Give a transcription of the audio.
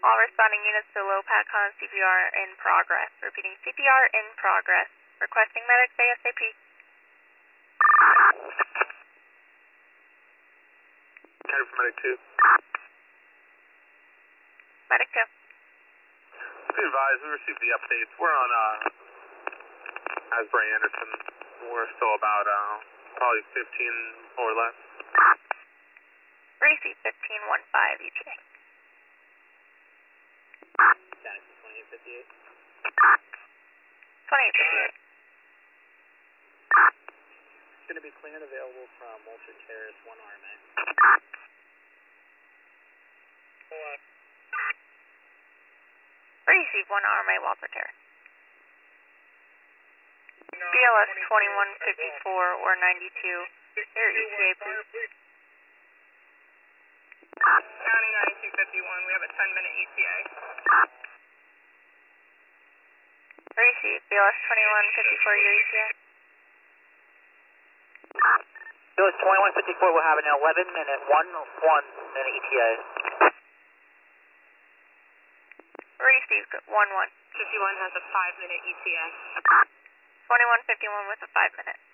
All responding units to low PACON CPR in progress. Repeating, CPR in progress. Requesting medics ASAP. County for medic 2. Medic 2. Be advised, we received the updates. We're on Asbury Anderson. We're still about probably 15 or less. Receive 1515 ETA. Status 2858. 2858. It's going to be clean and available from Walter Terrace, 1 RMA. Receive 1 RMA Walter Terrace. BLS 2154 or 92. Your ETA, please. County 9251, we have a 10-minute ETA. Receive BLS 2154, your ETA. BLS 2154 will have an 11-minute, 1-1-minute ETA. Received 1-1. 51 has a 5-minute ETA. 2151 with a 5-minute.